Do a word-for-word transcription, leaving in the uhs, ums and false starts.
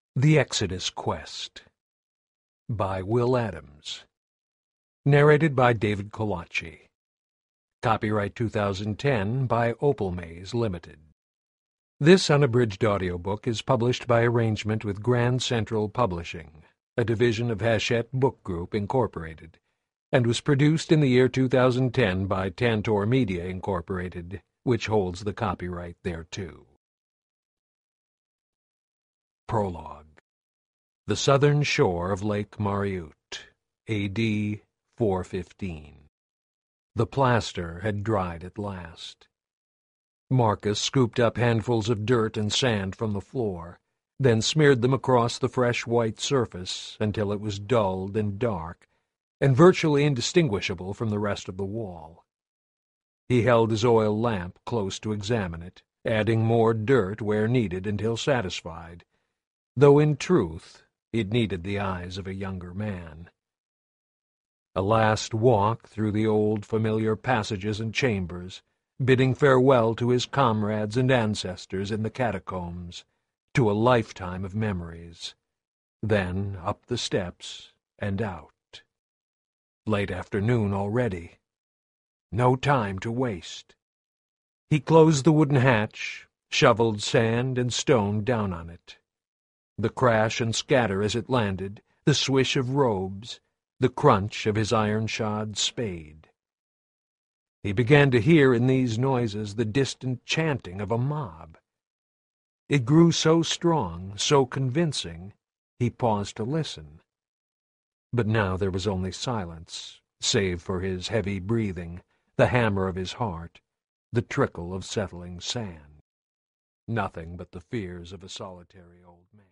The Exodus Quest by Will Adams. Narrated by David Kolachi. Copyright two thousand ten by Opal Maze Limited. This unabridged audiobook is published by arrangement with Grand Central Publishing, a division of Hachette Book Group, Incorporated, and was produced in the year two thousand ten by Tantor Media, Incorporated, which holds the copyright thereto. Prologue. The southern shore of Lake Mariut, A D four fifteen. The plaster had dried at last. Marcus scooped up handfuls of dirt and sand from the floor, then smeared them across the fresh white surface until it was dulled and dark, and virtually indistinguishable from the rest of the wall. He held his oil lamp close to examine it, adding more dirt where needed until satisfied, though in truth it needed the eyes of a younger man. A last walk through the old familiar passages and chambers, bidding farewell to his comrades and ancestors in the catacombs, to a lifetime of memories. Then up the steps and out. Late afternoon already. No time to waste. He closed the wooden hatch, shoveled sand and stone down on it. The crash and scatter as it landed, the swish of robes, the crunch of his iron-shod spade. He began to hear in these noises the distant chanting of a mob. It grew so strong, so convincing, he paused to listen. But now there was only silence, save for his heavy breathing, the hammer of his heart, the trickle of settling sand. Nothing but the fears of a solitary old man.